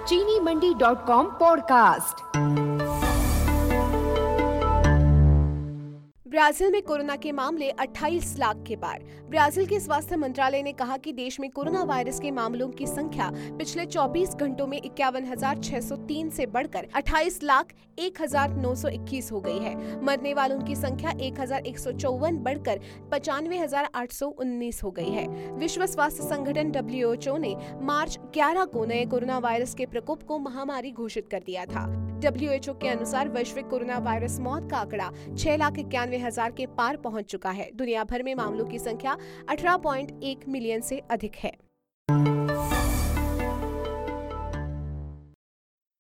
चीनीमंडी.com podcast. Brazil में corona के मामले 28 लाख के पार। ब्राजील के स्वास्थ्य मंत्रालय ने कहा कि देश में कोरोना वायरस के मामलों की संख्या पिछले 24 घंटों में 51,603 से बढ़कर 28,01,921 हो गई है। मरने वालों की संख्या 1,154 बढ़कर 95,819 हो गई है। विश्व स्वास्थ्य संगठन WHO ने मार्च 11 को नए कोरोना वायरस के प्रकोप को महामारी घोषित कर दिया था। WHO के अनुसार वैश्विक कोरोना वायरस मौत का आंकड़ा 6,91,000 के पार पहुंच चुका है। दुनिया भर में मामलों की संख्या 18.1 मिलियन से अधिक है।